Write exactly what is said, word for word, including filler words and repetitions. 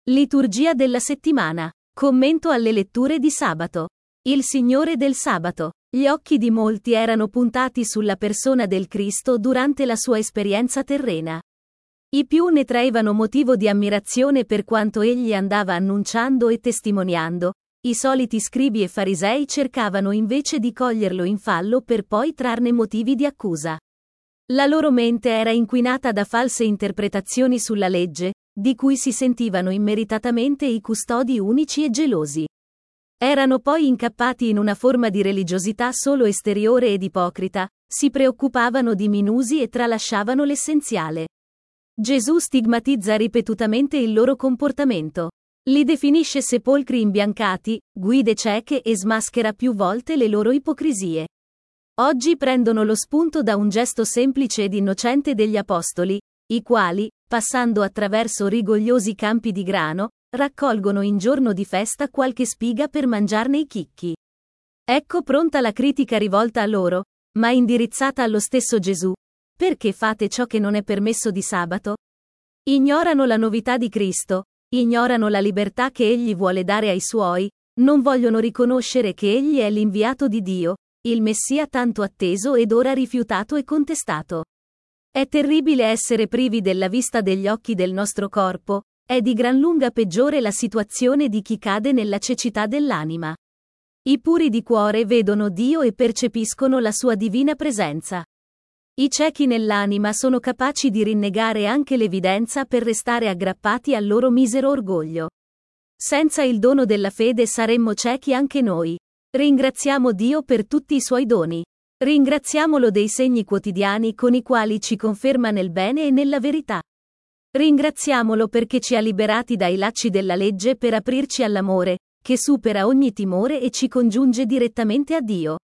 Liturgia della settimana. Commento alle letture di sabato. Il Signore del sabato. Gli occhi di molti erano puntati sulla persona del Cristo durante la sua esperienza terrena. I più ne traevano motivo di ammirazione per quanto egli andava annunciando e testimoniando. I soliti scribi e farisei cercavano invece di coglierlo in fallo per poi trarne motivi di accusa. La loro mente era inquinata da false interpretazioni sulla legge, di cui si sentivano immeritatamente i custodi unici e gelosi. Erano poi incappati in una forma di religiosità solo esteriore ed ipocrita, si preoccupavano di minusi e tralasciavano l'essenziale. Gesù stigmatizza ripetutamente il loro comportamento. Li definisce sepolcri imbiancati, guide cieche e smaschera più volte le loro ipocrisie. Oggi prendono lo spunto da un gesto semplice ed innocente degli apostoli, i quali, passando attraverso rigogliosi campi di grano, raccolgono in giorno di festa qualche spiga per mangiarne i chicchi. Ecco pronta la critica rivolta a loro, ma indirizzata allo stesso Gesù. Perché fate ciò che non è permesso di sabato? Ignorano la novità di Cristo, ignorano la libertà che Egli vuole dare ai Suoi, non vogliono riconoscere che Egli è l'inviato di Dio, il Messia tanto atteso ed ora rifiutato e contestato. È terribile essere privi della vista degli occhi del nostro corpo, è di gran lunga peggiore la situazione di chi cade nella cecità dell'anima. I puri di cuore vedono Dio e percepiscono la sua divina presenza. I ciechi nell'anima sono capaci di rinnegare anche l'evidenza per restare aggrappati al loro misero orgoglio. Senza il dono della fede saremmo ciechi anche noi. Ringraziamo Dio per tutti i suoi doni. Ringraziamolo dei segni quotidiani con i quali ci conferma nel bene e nella verità. Ringraziamolo perché ci ha liberati dai lacci della legge per aprirci all'amore, che supera ogni timore e ci congiunge direttamente a Dio.